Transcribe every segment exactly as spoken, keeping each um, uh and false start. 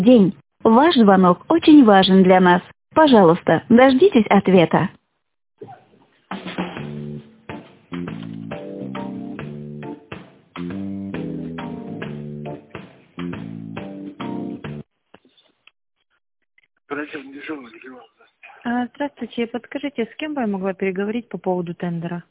День. Ваш звонок очень важен для нас. Пожалуйста, дождитесь ответа. А, Здравствуйте, подскажите, с кем бы я могла переговорить по поводу тендера?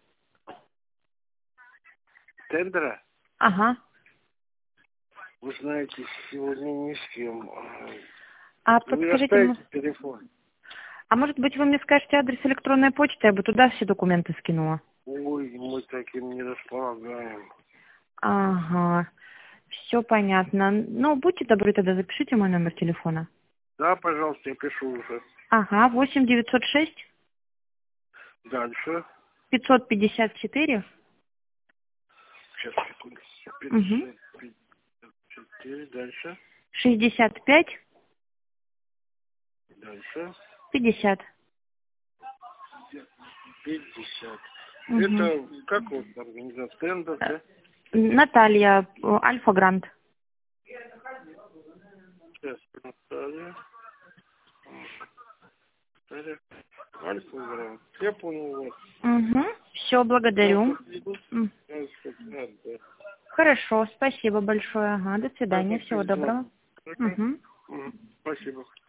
Тендера? Ага. Вы знаете, сегодня ни с кем. А Вы подскажите, м- оставите телефон. а может быть вы мне скажете адрес электронной почты, я бы туда все документы скинула? Ой, мы таким не располагаем. Ага, все понятно. Ну, будьте добры, тогда запишите мой номер телефона. Да, пожалуйста, я пишу уже. Ага, восемь девятьсот шесть Дальше. пятьсот пятьдесят четыре. Сейчас, секунду. Угу. пятьсот пятьдесят четыре. Дальше. шестьдесят пять Дальше. пятьдесят. пятьдесят. Угу. Это как вот организация тендер, да? Наталья, э, Альфа Грант. Сейчас, Наталья. Наталья. Альфа Грант. Я понял вас. Угу. Все, благодарю. М. Да. Хорошо, спасибо большое. Ага, до свидания, Ага, всего доброго. Ага. Угу. Мгм. Спасибо.